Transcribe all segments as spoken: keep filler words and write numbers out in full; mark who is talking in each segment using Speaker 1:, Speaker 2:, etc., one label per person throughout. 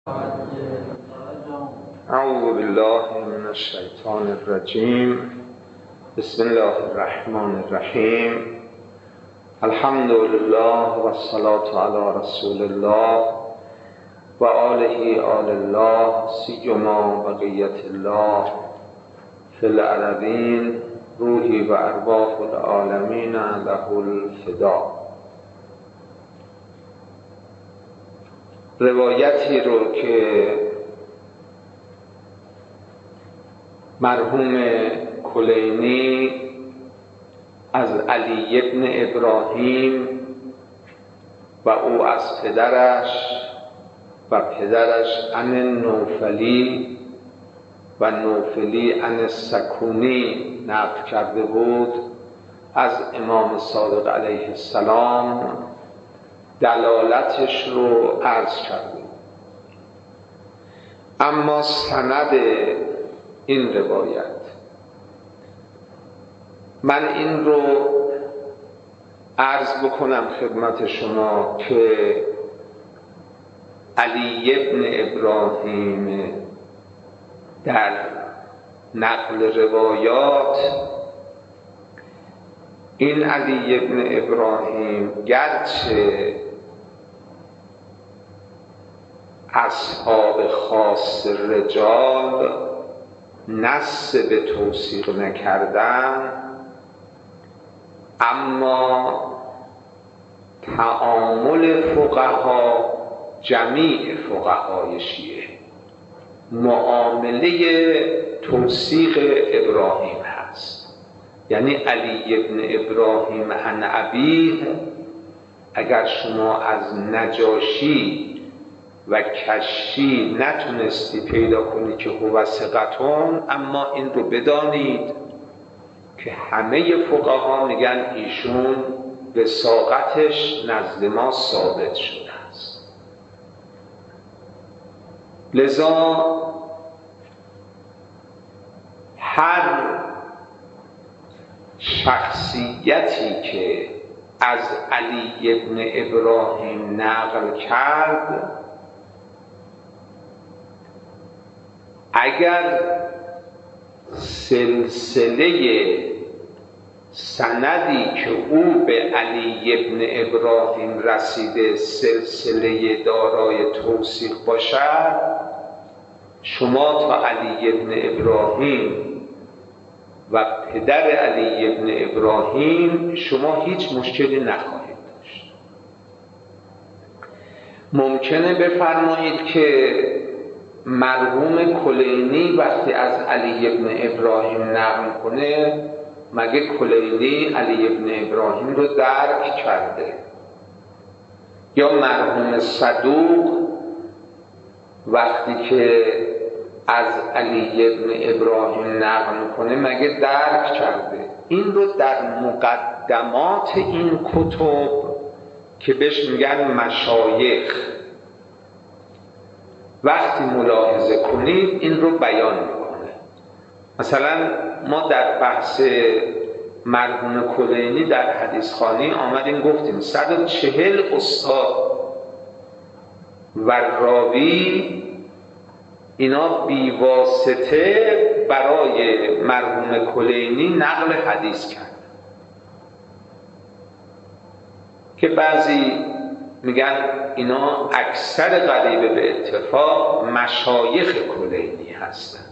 Speaker 1: اعوذ بالله من الشیطان الرجیم. بسم الله الرحمن الرحیم. الحمد لله و الصلاة علی رسول الله و آله آل الله سیما بقیت الله فی الارضین روحی و ارواح العالمین له الفدا. روایتی رو که مرحوم کلینی از علی ابن ابراهیم و او از پدرش و پدرش عن نوفلی و نوفلی عن سکونی نقل کرده بود از امام صادق علیه السلام دلالتش رو عرض کرده. اما سند این روایت، من این رو عرض بکنم خدمت شما که علی ابن ابراهیم در نقل روایات، این علی ابن ابراهیم گرچه اصحاب خاص رجال نص به توثیق نکردن، اما تعامل فقها، جمیع فقهای شیعه معامله توثیق ابراهیم هست. یعنی علی ابن ابراهیم عن ابیه، اگر شما از نجاشی و کشی نتونستی پیدا کنی که هو ثقتون، اما این رو بدانید که همه فقها میگن ایشون وثاقتش نزد ما ثابت شده است. لذا هر شخصیتی که از علی ابن ابراهیم نقل کرد، اگر سلسله سندی که او به علی ابن ابراهیم رسیده سلسله دارای توثیق باشد، شما تا علی ابن ابراهیم و پدر علی ابن ابراهیم شما هیچ مشکلی نخواهید داشت. ممکنه بفرمایید که مرحوم کلینی وقتی از علی ابن ابراهیم نقل کنه، مگه کلینی علی ابن ابراهیم رو درک کرده؟ یا مرحوم صدوق وقتی که از علی ابن ابراهیم نقل کنه مگه درک کرده؟ این رو در مقدمات این کتب که بهش میگن مشایخ، وقتی ملاحظه کنید این رو بیان میکنه. مثلا ما در بحث مرحوم کلینی در حدیث خوانی آمدیم گفتیم صد و چهل استاد و راوی اینا بیواسطه برای مرحوم کلینی نقل حدیث کرد، که بعضی میگن اینا اکثر قریبه به اتفاق مشایخ کلینی هستند.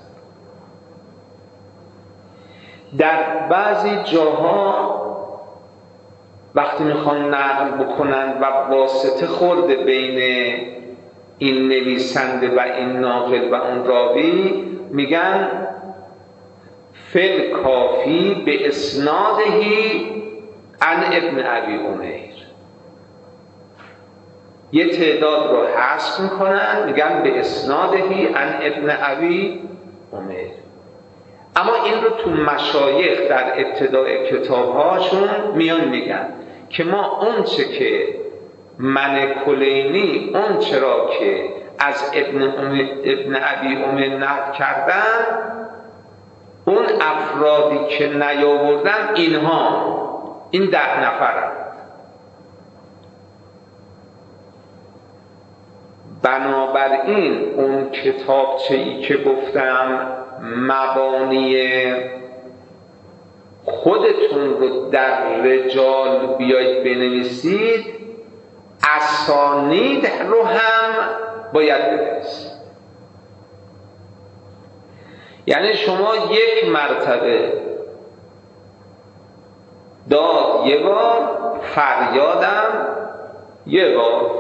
Speaker 1: در بعضی جاها وقتی میخوان نقل بکنن و واسطه خورده بین این نویسنده و این ناقل و اون راوی، میگن فل کافی به اسنادهی عن ابن ابی امیر. یه تعداد رو حذف میکنن، میگن به اسنادهی عن ابن ابی امیر. اما این رو تو مشایخ در ابتدای کتابهاشون میان میگن که ما اون چه که من کلینی، اون چرا که از ابن, ابن ابی امیر نقل کردن، اون افرادی که نیاوردن اینها، این ده نفرند. بنابراین اون کتابچه‌ای که گفتم مبانی خودتون رو در رجال بیایید بنویسید، اسانید رو هم باید بنویسید. یعنی شما یک مرتبه داد یه بار، فریادم یه بار.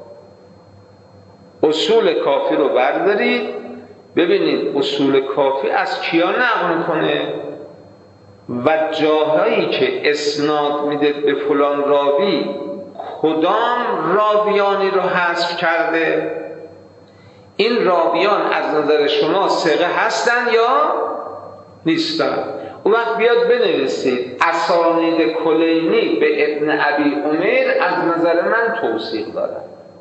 Speaker 1: اصول کافی رو بردارید ببینید اصول کافی از کیا نقل کنه و جاهایی که اسناد میده به فلان راوی کدام راویانی رو حذف کرده. این راویان از نظر شما ثقه هستن یا نیستن؟ اون وقت بیاد بنویسید اسانید کلینی به ابن ابی عمر از نظر من توثیق دارد.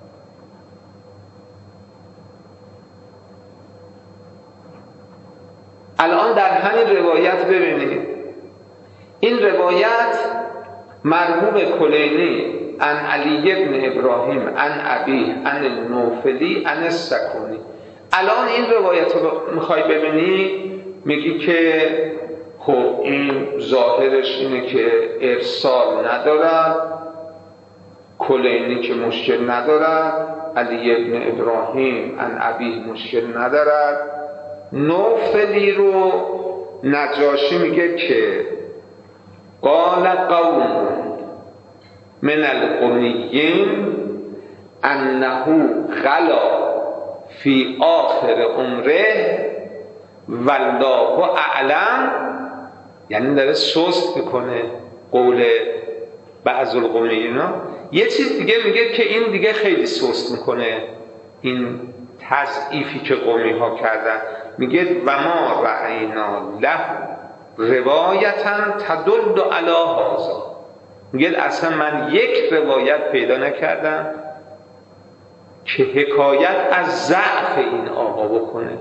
Speaker 1: الان در همین روایت ببینید، این روایت مرحوم کلینی عن علی ابن ابراهیم عن ابی عن النوفلی عن السکونی. الان این روایت رو میخوای ببینی میگی که خب این ظاهرش اینه که ارسال ندارد، کلینی که مشکل ندارد، علی ابن ابراهیم عن ابی مشکل ندارد. نوفلی رو نجاشی میگه که قال قوم من القمیین انه غلا فی آخر عمره والله اعلم، یعنی داره سست میکنه قول بعض القمیین. یه چیز دیگه میگه که این دیگه خیلی سست میکنه این تضعیفی که قومی ها کردن. میگه و ما رأینا له روایتا تدل علی هذا. میگه اصلا من یک روایت پیدا نکردم که حکایت از ضعف این آقا بکنه.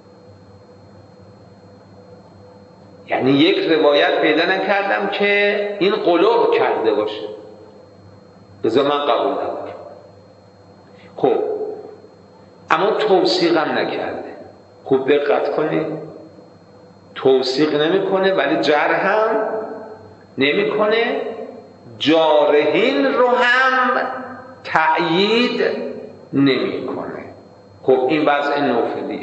Speaker 1: یعنی یک روایت پیدا نکردم که این قلوب کرده باشه، لذا من قبول ندارم. خب اما توثیقم نکرده. خوب دقت کنید، توثیق نمیکنه ولی جرح هم نمیکنه، جارحین رو هم تأیید نمیکنه. خب این وضع نوفلیه.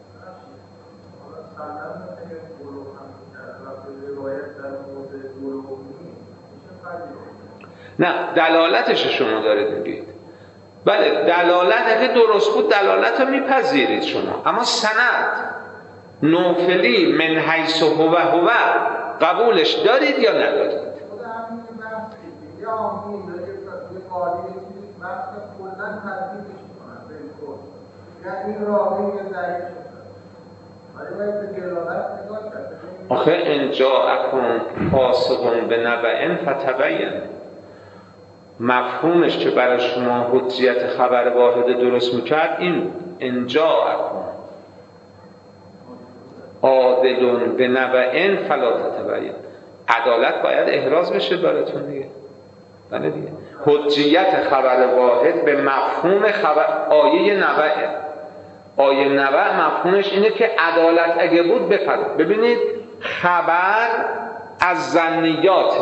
Speaker 1: نه دلالتش شما دارید میگید، بله دلالت اگه درست بود دلالت رو میپذیرید شما، اما سند نوفلی من حیث هو هو قبولش دارید یا ندارید؟ آخه ان جاءکم فاسق بنبأ فتبین، مفهومش که برای شما حجیت خبر واحد درست میکرد این ان جاءکم عادل بنبأ فلا تتبین. عدالت باید احراز بشه براتون دیگه. بله دیگه. حجیت خبر واحد به مفهوم خبر آیه نبأ. آیه نبأ مفهومش اینه که عدالت اگه بود بپرد. ببینید خبر از ظنیات،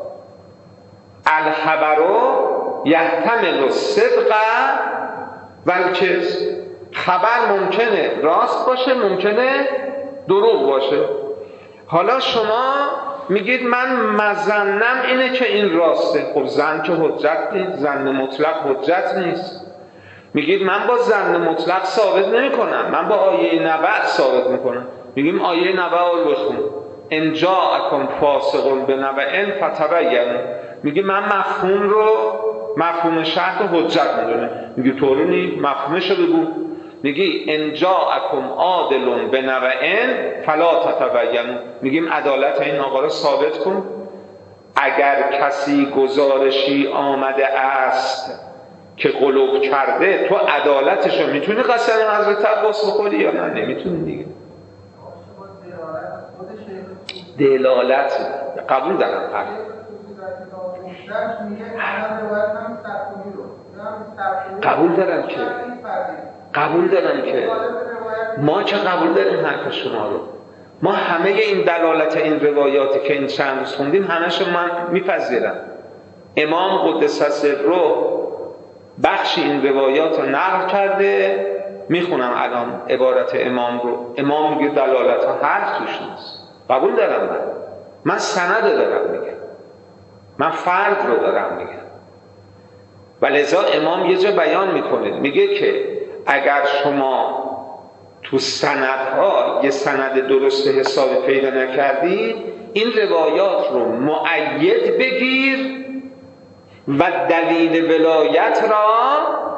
Speaker 1: الخبرو یحتمل الصدق والکذب. خبر ممکنه راست باشه ممکنه دروغ باشه. حالا شما میگید من مظنم اینه که این راسته. خب ظن که حجت نیست، ظن مطلق حجت نیست. میگید من با ظن مطلق ثابت نمی کنم، من با آیه نبأ ثابت میکنم. میگیم آیه نبأ رو بخون، ان جاءکم فاسق بنبأ فتبین. میگه من مفهوم رو مفهوم شرط و حجت میدونه. میگه طوری نیست، مفهومش رو بگو. میگی ان جاءکم عادل بنبأ فلا تتبین. میگیم عدالت این آقا رو ثابت کن. اگر کسی گزارشی آمده است که قلوب کرده، تو عدالتش رو میتونی قسم حضرت عباس بخوری یا نه؟ نمیتونی دیگه. دلالت قبول دارم. قبول دارم که قبول دارم که ما چه قبول داریم حرف شما رو. ما همه این دلالت این روایاتی که این چند روز خوندیم همه‌شو من میپذیرم. امام قدس سره بخشی این روایات رو نقل کرده، میخونم الان عبارت امام رو. امام میگه دلالت ها حرف توش نیست. قبول دارم من من سند دارم میگم، من فرد رو دارم میگم. و لذا امام یه جا بیان میکنه، میگه که اگر شما تو سندها یه سند درست حسابی پیدا نکردید، این روایات رو مؤید بگیر و دلیل ولایت را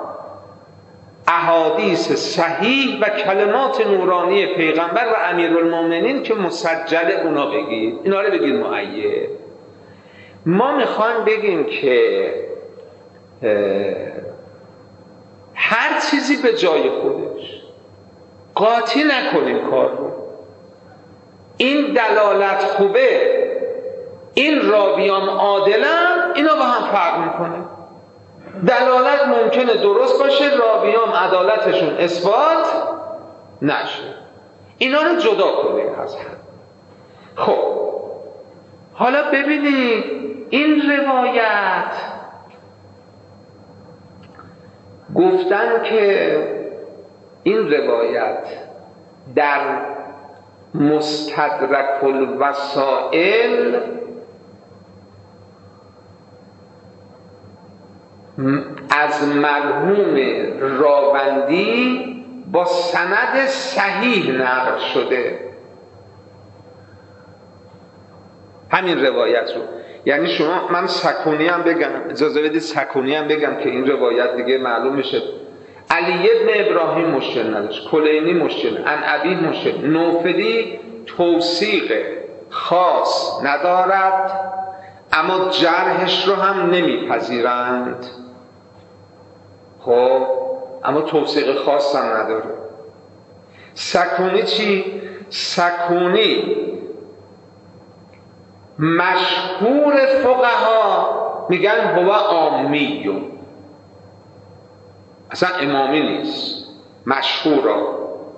Speaker 1: احادیث صحیح و کلمات نورانی پیغمبر و امیرالمومنین که مسجل اونا بگید، اینا رو بگید مؤید. ما میخوایم بگیم که هر چیزی به جای خودش، قاطی نکنیم کار رو. این دلالت خوبه، این راویان عادلن، اینا با هم فرق میکنه. دلالت ممکنه درست باشه، راویان عدالتشون اثبات نشه. اینا رو جدا کنیم از هم. خب حالا ببینید این روایت گفتن که این روایت در مستدرک الوسائل از مرحوم راوندی با سند صحیح نقل شده. همین روایت رو، یعنی شما، من سکونی هم بگم، اجازه بدید سکونی هم بگم که این روایت دیگه معلوم میشه. علی ابن ابراهیم مشکل نداشت، کلینی مشکل، عنعبی مشکل، نوفلی توثیق خاص ندارد اما جرحش رو هم نمیپذیرند. خب اما توثیق خاص هم نداره. سکونی چی؟ سکونی مشهور فقها میگن هو عامیون، اصلا امامی نیست، مشهورا.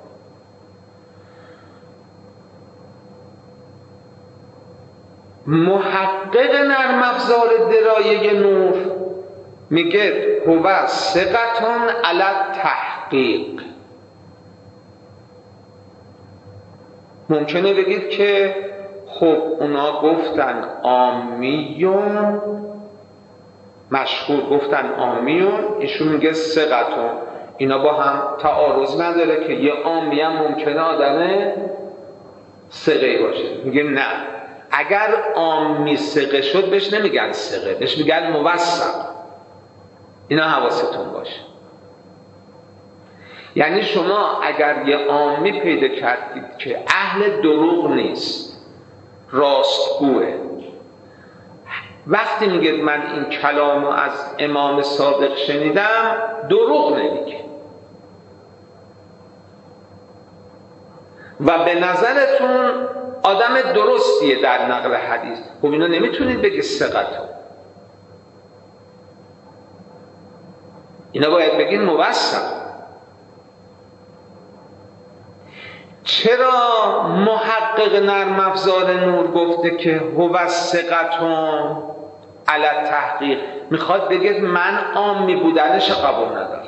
Speaker 1: محقق نرم افزار درایه نور میگه هو ثقتون علی تحقیق. ممکنه بگید که خب اونا گفتن عامیون، مشهور گفتن عامیون، ایشون میگه ثقتون. اینا با هم تعارض نداره که یه عامی هم ممکنه آدم ثقه باشه. میگه نه، اگر عامی ثقه شد بهش نمیگن ثقه، بهش میگن موثق. اینا حواستون باشه. یعنی شما اگر یه عامی پیدا کردید که اهل دروغ نیست، راستگوه، وقتی میگه من این کلامو از امام صادق شنیدم، دروغ نمیگه و به نظرتون آدم درستیه در نقل حدیث، خب اینو نمیتونید بگید ثقتون، اینا باید بگید موثق. چرا محقق نرم افزار نور گفته که هو ثقتون علی تحقیق؟ میخواد بگید من عامی بودنش قبول ندارم.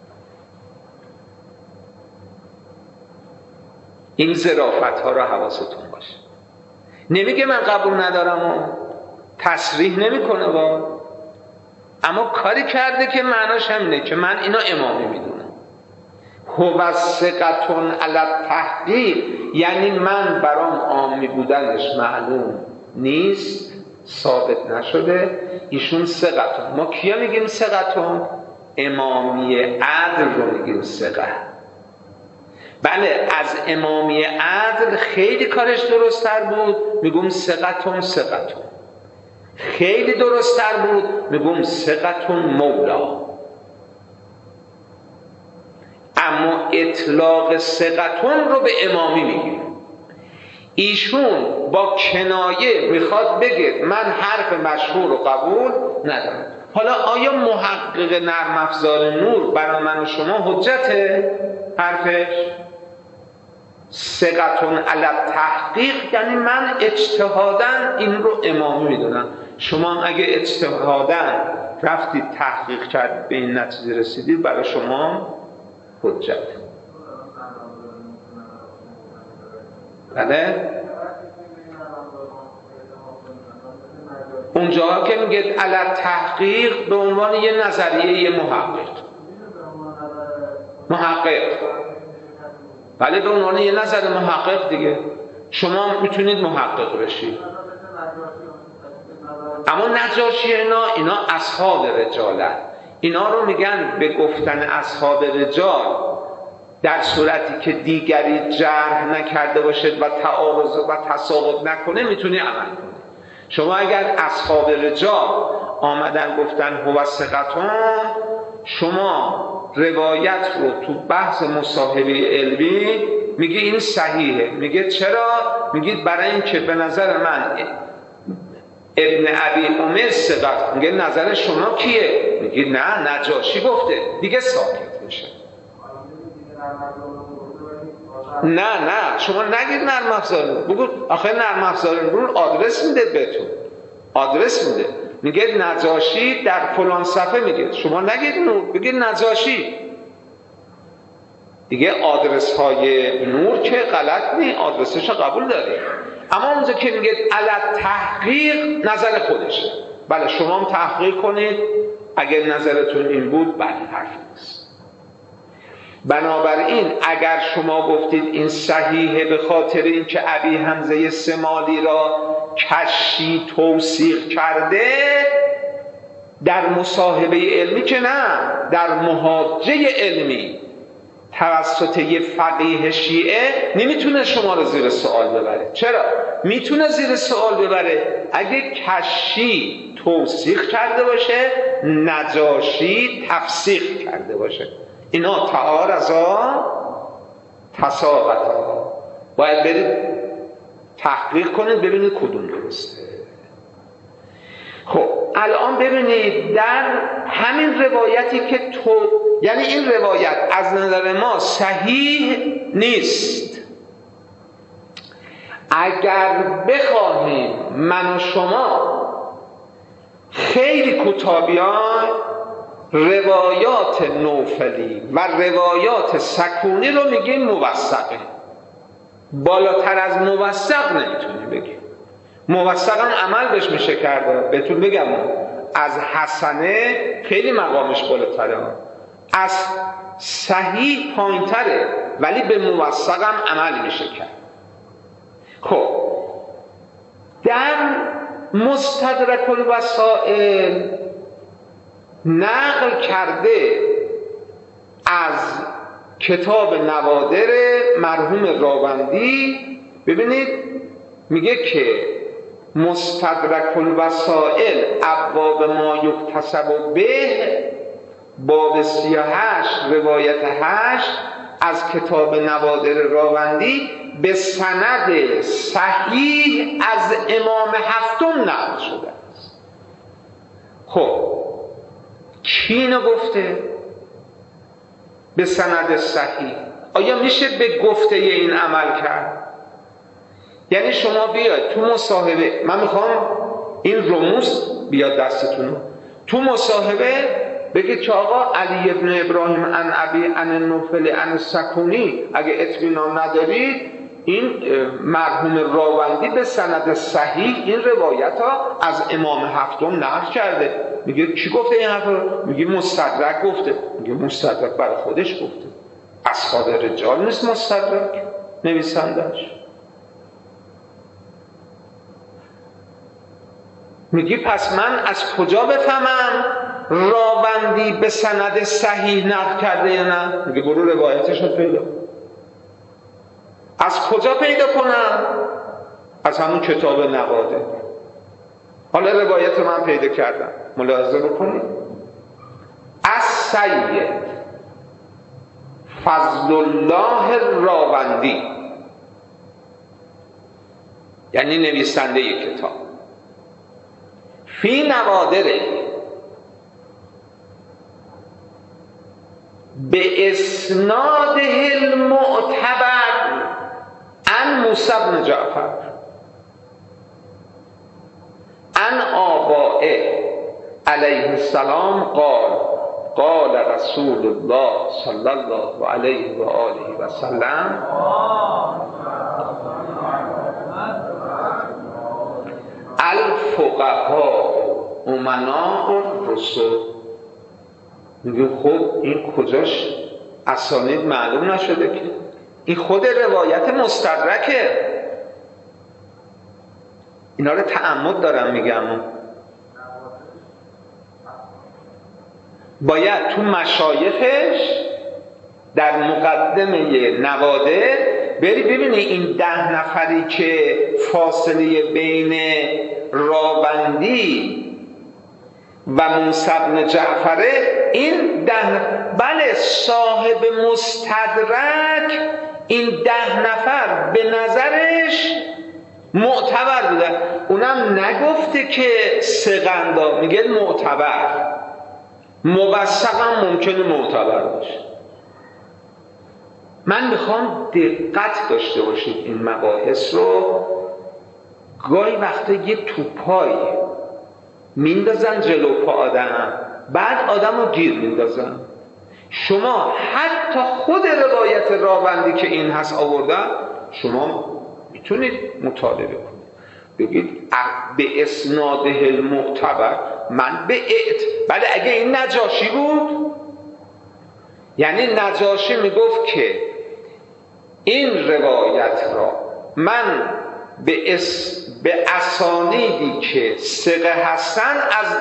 Speaker 1: این ظرافت ها را حواستون باشه. نمیگه من قبول ندارم و تصریح نمیکنه با، اما کاری کرده که معناش همینه که من اینا امامی میدونم. هو ثقتون علی تحقیق یعنی من برام عامی بودنش معلوم نیست، ثابت نشده، ایشون ثقتون. ما کیا میگیم ثقتون؟ امامی عدل رو میگیم ثقه. بله، از امامی عدل خیلی کارش درست‌تر بود، میگم ثقتون ثقتون. خیلی درست‌تر بود، میگم ثقتون مولا. اما اطلاق ثقتون رو به امامی میگیم. ایشون با کنایه میخواد بگه من حرف مشهور رو قبول ندارم. حالا آیا محقق نرم افزار نور برای من و شما حجته حرفش؟ ثقتون علی تحقیق یعنی من اجتهاداً این رو امامی میدونم. شما اگه اجتهاداً رفتید تحقیق کردید به این نتیجه رسیدید برای شما حجت. بله؟ اونجا که میگه علی تحقیق به عنوان یه نظریه محقق محقق بله به عنوان یه نظر محقق دیگه شما میتونید محقق بشید. اما نجاشی اینا اینا اصحاب رجالن. اینا رو میگن به گفتن اصحاب رجال در صورتی که دیگری جرح نکرده باشد و تعارض و تساقط نکنه میتونی عمل کنی. شما اگر اصحاب رجال آمدن گفتن هو ثقتون، شما روایت رو تو بحث مصاحبه علمی میگه این صحیحه. میگه چرا؟ میگید برای این که به نظر من ابن ابی عمر ثقت. میگه نظر شما کیه؟ میگه نه نجاشی گفته. دیگه ساکت میشه. نه نه شما نگید نرم افزار نور. بگو آخه نرم افزار نور آدرس میده بهتون، آدرس میده. میگه نجاشی در فلان صفحه میگه، شما نگید نور، بگید نجاشی. دیگه آدرس های نور که غلط نی، آدرسش قبول داری. اما اونجا که میگه علی تحقیق نظر خودشه. بله شما هم تحقیق کنید، اگر نظرتون این بود بله حرف نیست. بنابراین اگر شما گفتید این صحیحه به خاطر اینکه ابی حمزه سمالی را کشی توثیق کرده، در مصاحبه علمی که نه، در محاجه علمی توسط یه فقیه شیعه نمیتونه شما رو زیر سوال ببره. چرا؟ میتونه زیر سوال ببره اگه کشی توثیق کرده باشه، نجاشی تفسیق کرده باشه. اینا تعارضا تساقطا. باید برید تحقیق کنید ببینید کدوم درسته. خب الان ببینید در همین روایتی که تو، یعنی این روایت از نظر ما صحیح نیست. اگر بخواهیم من و شما خیلی کوتابیان روایات نوفلی و روایات سکونی رو میگیم موثقه. بالاتر از موثق نمیتونیم بگیم. موثق هم عمل بهش میشه کرده. بهتون بگم از حسنه خیلی مقامش بالاتره، از صحیح پایینتره، ولی به موثق هم عمل میشه کرد. خب در مستدرک الوسائل نقل کرده از کتاب نوادر مرحوم راوندی، ببینید میگه که مستدرک الوسائل ابواب ما یکتسب به، باب سی و هشت روایت هشت از کتاب نوادر راوندی به سند صحیح از امام هفتم نقل شده است. خب کی اینو گفته؟ به سند صحیح. آیا میشه به گفته این عمل کرد؟ یعنی شما بیاید تو مصاحبه، من میخوام این رموز بیاد دستتون، تو مصاحبه بگید که آقا علی ابن ابراهیم عن ابی عن النوفل عن السکونی، اگه اطمینان ندارید این مرحوم راوندی به سند صحیح این روایت ها از امام هفتم نقل کرده. میگه کی گفته این حرف رو؟ میگه مستدرک گفته. میگه مستدرک برای خودش گفته، اصحاب رجال نیست مستدرک نویسندش. میگی پس من از کجا بفهمم راوندی به سند صحیح نقل کرده یا نه؟ میگه برو روایتش رو پیدا. از کجا پیدا کنم؟ از همون کتاب نوادر. حالا روایت من پیدا کردم، ملاحظه بکنید. از سید فضل الله راوندی یعنی نویسنده یک کتاب، فی نوادره به اسناده المعتبر عن موسی بن جعفر عن آبائه علیه السلام قال قال رسول الله صلی الله علیه و آله و سلم الفقهاء امناء الرسل. میگه خب این کجاش اسانید معلوم نشده که این خود روایت مستدرکه. اینا رو تعمد دارم میگم، باید تو مشایخش در مقدمه نوادر بری ببینی این ده نفری که فاصله بین راوندی و موسی بن جعفره، این ده بله صاحب مستدرک این ده نفر به نظرش معتبر بودن، اونم نگفته که سقندا، میگه معتبر، موثق هم ممکنه معتبر باشه. من میخوام دقت داشته باشید این مباحث رو. گاهی وقتا یه توپایی میندازن جلو پا آدم، بعد آدم رو گیر میندازن. شما حتی خود روایت راوندی که این هست آوردن شما میتونید مطالعه کنید، بگید به اسناده المعتبر من به اعت. بله اگه این نجاشی بود، یعنی نجاشی میگفت که این روایت را من به, اس... به اسانیدی که ثقه هستن از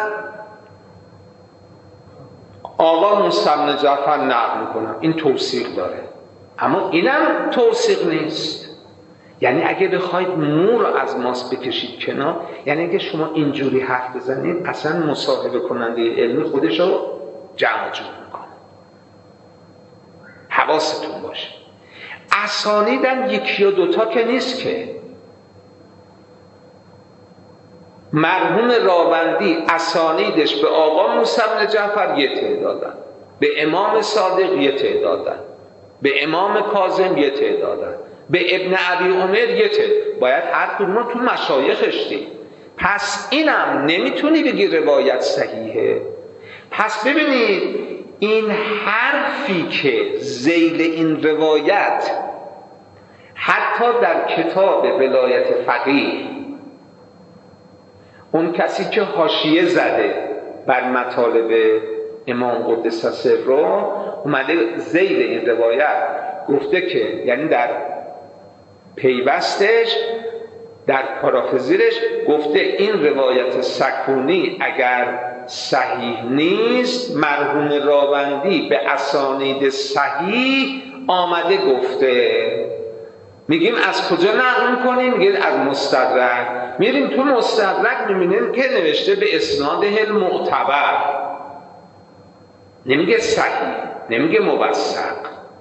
Speaker 1: آقا موسی بن جعفر نقل میکنم، این توثیق داره. اما اینم توثیق نیست. یعنی اگه بخواید مو رو از ماست بکشید کنار، یعنی اگه شما اینجوری حرف بزنید اصلا مصاحبه کننده علمی خودش رو جمع جور میکنه. حواستون باشه اسانیدم یکی یا دوتا که نیست که. مرحوم راوندی اسانیدش به آقا موسی بن جعفر یه تعدادن، به امام صادق یه تعدادن، به امام کاظم یه تعدادن، به ابن ابی عمر یه تعداد. باید هر کدوم تو مشایخش دید. پس اینم نمیتونی بگی روایت صحیحه. پس ببینید این حرفی که ذیل این روایت حتی در کتاب ولایت فقیه اون کسی که حاشیه زده بر مطالب امام قدس سره اومده ذیل این روایت گفته که، یعنی در پیوستش در پارافزیرش گفته این روایت سکونی اگر صحیح نیست، مرحوم راوندی به اسانید صحیح آمده گفته. میگیم از کجا نقل میکنیم؟ میگیم از مستدرک. میریم تو مستدرک میبینیم که نوشته به اسناده المعتبر، نمیگه صحیح، نمیگه موثق.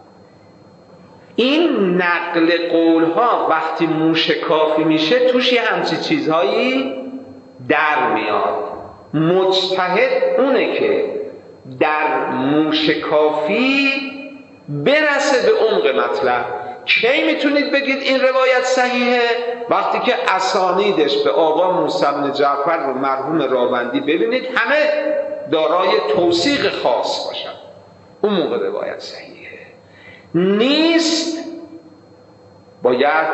Speaker 1: این نقل قولها وقتی موشکافی میشه توش یه همچی چیزهایی در میاد. مجتهد اونه که در موشکافی برسه به عمق مطلب. کی میتونید بگید این روایت صحیحه؟ وقتی که اسانیدش به آقا موسی بن جعفر و مرحوم راوندی ببینید همه دارای توثیق خاص باشن، اون موقع روایت صحیحه. نیست باید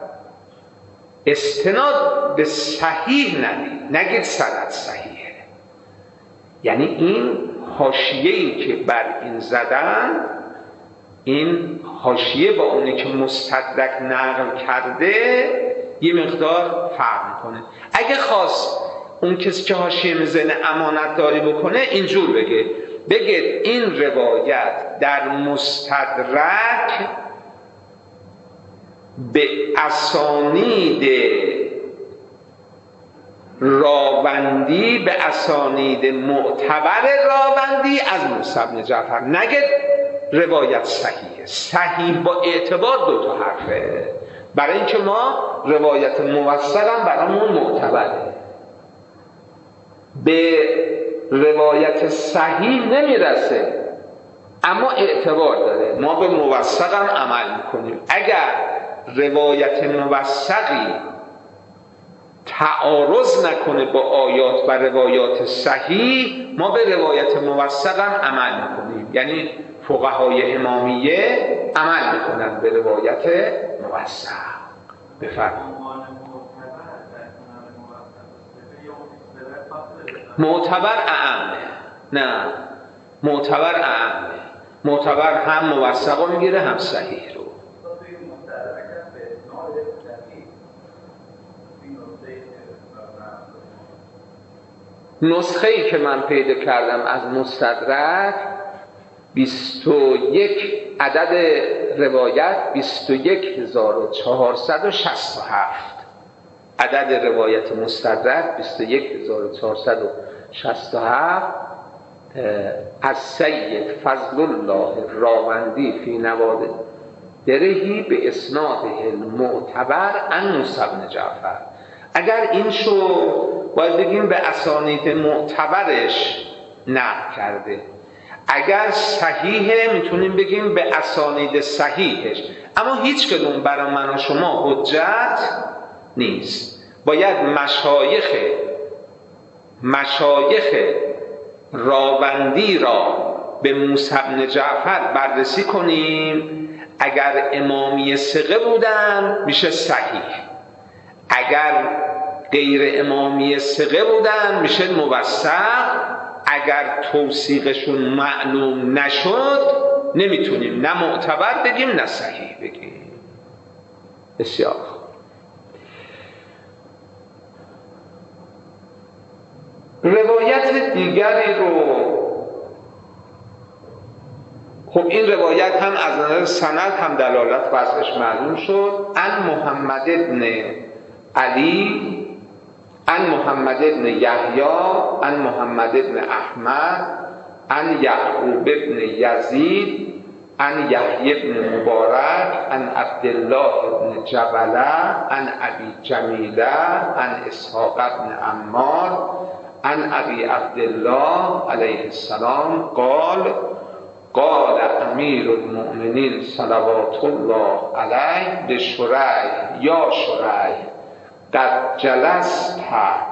Speaker 1: استناد به صحیح ندید، نگید سند صحیحه. یعنی این حاشیه‌ای که بر این زدن، این حاشیه با اونی که مستدرک نقل کرده یه مقدار فرق میکنه. اگه خواست اون کسی که حاشیه میزنه امانت داری بکنه اینجور بگه، بگید این روایت در مستدرک به اسانید راوندی، به اسانید معتبر راوندی از موسی بن جعفر، نگید روایت صحیحه. صحیح با اعتبار دو تا حرفه. برای اینکه ما روایت موثق هم برامون معتبره. به روایت صحیح نمیرسه اما اعتبار داره، ما به موثق هم عمل میکنیم. اگر روایت موثقی تعارض نکنه با آیات و روایات صحیح، ما به روایت موثق هم عمل میکنیم. یعنی فقهای امامیه عمل میکنن به روایت موثق. بفرمایید. معتبر اعمه، نه معتبر اعمه، معتبر هم موثق رو میگیره هم صحیح رو. نسخه ای که من پیدا کردم از مستدرک بیست و یک عدد روایت بیست و یک هزار و چهارصد و شصت و هفت، عدد روایت مستدرک بیست و یک هزار و چهارصد و شصت و هفت از سید فضل الله راوندی فی نوادر درهی به اسناده المعتبر عن موسی بن جعفر. اگر این شو باید بگیم به اسانید معتبرش نقل کرده، اگر صحیحه میتونیم بگیم به اسانید صحیحش، اما هیچ کدوم برای من و شما حجت نیست. باید مشایخ مشایخ راوندی را به موسی بن جعفر بررسی کنیم. اگر امامی ثقه بودن میشه صحیح، اگر غیر امامی ثقه بودن میشه موثق، اگر توثیقشون معلوم نشد نمیتونیم نه معتبر بگیم نه صحیح بگیم. بسیار روایت دیگری رو، خب این روایت هم از نظر سند هم دلالت وضعش معلوم شد. ان محمد ابن علی، ان محمد ابن یحیی، ان محمد ابن احمد، ان یعقوب ابن یزید، ان یحیی ابن مبارک، ان عبدالله ابن جبله، ان ابی جمیله، ان اسحاق ابن عمار، ان ابی عبدالله علیه السلام قال قال امیر المؤمنین صلوات الله علیه به شریح یا شریح قد جلست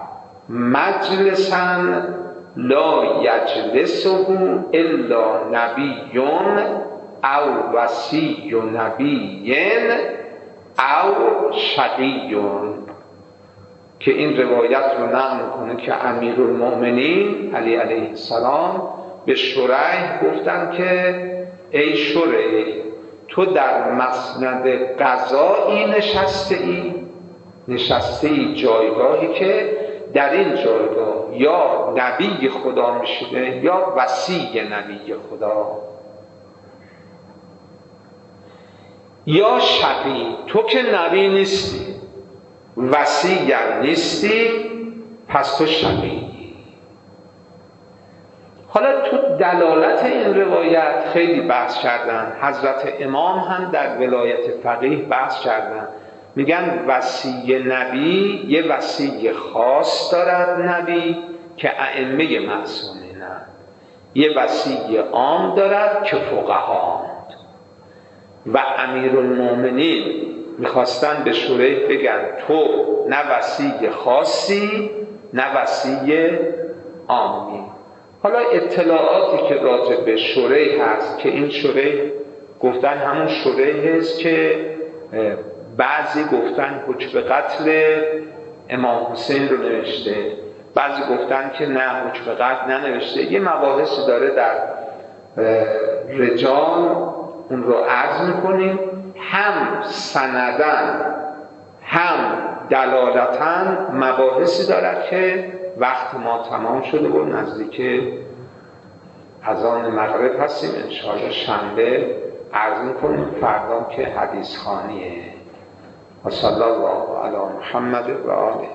Speaker 1: مجلسا لا یجلسه الا نبی او وصی نبی او شقی، که این روایت رو نقل میکنه که امیرالمؤمنین علی علیه السلام به شریح گفتن که ای شریح تو در مسند قضایی نشسته ای، نشسته ای جایگاهی که در این جایگاه یا نبی خدا میشده یا وصی نبی خدا، یا شقی تو که نبی نیستی وصی نیستی پس تو شقی. حالا تو دلالت این روایت خیلی بحث کردن، حضرت امام هم در ولایت فقیه بحث کردن، میگن وصی نبی یه وصی خاص دارد نبی که ائمه معصومینند، یه وصی عام دارد که فقهاند. و امیرالمؤمنین میخواستن به شریح بگن تو نه وصی خاصی نه وصی عامی. حالا اطلاعاتی که راجع به شریح هست که این شریح گفتن همون شریح است که بعضی گفتن حکم قتل امام حسین رو نوشته، بعضی گفتن که نه حکم قتل ننوشته. یه مباحثی داره در رجال، اون رو عرض میکنیم. هم سندن هم دلالتن مباحثی دارد که وقت ما تمام شده و نزدیک اذان مغرب هستیم. انشاءالله شنبه عرض میکنیم، فردام که حدیث خوانیه. و صلی الله علی محمد و آله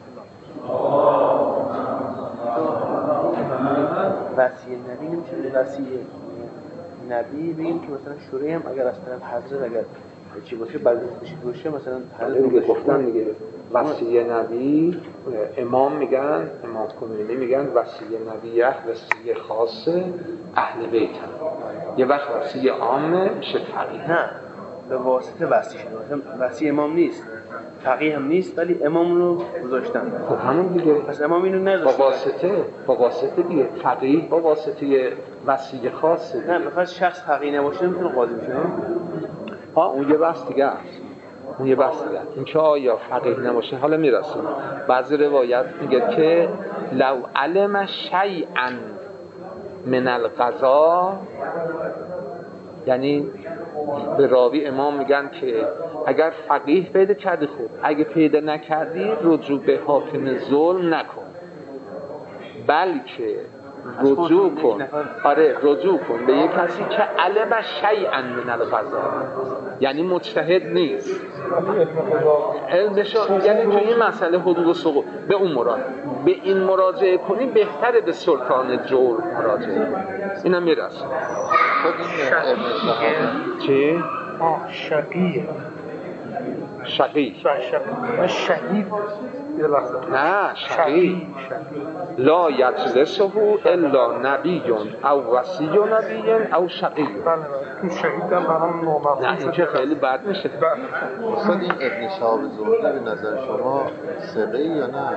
Speaker 2: وصی نبی نمیشه وصی نبی بگیم که مثلا شریح هم اگر از طرف حضرت اگر چی باشه بعد چی باشه مثلا
Speaker 1: حالا دیگه گفتن دیگه وصیه نبی امام میگن امام خمینی میگن وصیه نبی وصیه خاصه اهل بیت هم. یه وقت وصیه عامه میشه فقیه.
Speaker 2: نه به واسطه وصیه شده وصیه امام نیست فقیه هم نیست ولی امام رو گذاشتن.
Speaker 1: خب همون دیگه
Speaker 2: پس امام اینو نداشت
Speaker 1: با واسطه با واسطه دیگه فقیه با واسطه وصیه خاصه دیگه.
Speaker 2: نه بخاطر شخص فقیه نباشه نمیتونه قاضی بشه.
Speaker 1: ها اون یه بحث دیگه است. اون یه بحث دیگه این که آیا فقیه نباشه حالا میرسیم. بعضی روایت میگه که لو علم شیئا من القضا، یعنی به راوی امام میگن که اگر فقیه پیدا کردی خوب، اگه پیدا نکردی رجوع به حاکم ظلم نکن، بلکه رجوع کن آره رجوع کن به یک کسی که علم شیئا من القضا، یعنی مجتهد نیست علمش، یعنی تو این مسئله حدود و سقوط به اون مراد به این مراجعه کنی بهتره به سلطان جور مراجعه کنی. اینم میرسه.
Speaker 3: خب این
Speaker 1: چی؟
Speaker 4: آه شقیه
Speaker 1: شقی
Speaker 4: شقی شهید یه لحظه
Speaker 1: نه شقی لا یجلسه الا نبی او وصی نبی او شقی.
Speaker 4: بله بله تو شهید هم برام نامفهوم
Speaker 1: نه این که خیلی بد میشه.
Speaker 3: استاد این ابن شهاب زهری به نظر شما ثقه یا نه؟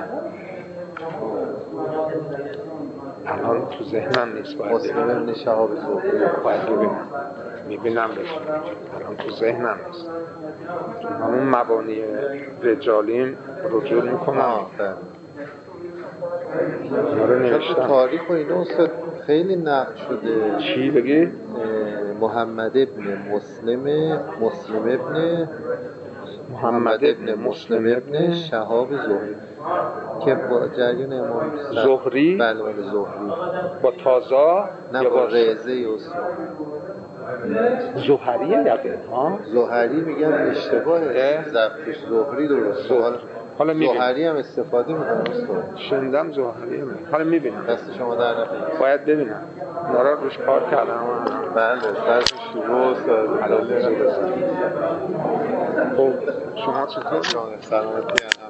Speaker 1: الان تو ذهنم نیست. باید
Speaker 3: مسلم ابن شهاب زهری
Speaker 1: باید ببینم میبینم بشم الان تو ذهنم نیست. همون مبانی رجالیم رجوع میکنم رو نوشتم.
Speaker 3: تاریخ و اینا استاد خیلی نقد شده.
Speaker 1: چی بگی؟
Speaker 3: محمد ابن مسلم مسلم ابن محمد ابن مسلم ابن شهاب زهری که با جریان امام
Speaker 1: زهری
Speaker 3: بله بله زهری
Speaker 1: با تازا
Speaker 3: نه با رزه یوسف
Speaker 1: زهریه یقه ها
Speaker 3: زهری میگن اشتباهه ضبطش زهری درسته. حالا زهری هم استفاده میکنه استاد
Speaker 1: شنیدم زهری هم حالا میبینم
Speaker 3: دست شما در نکنه
Speaker 1: باید ببینم دارا روش کار کردم.
Speaker 3: بله سرش شروع استاد
Speaker 1: خب شما چطور؟
Speaker 3: سلامتی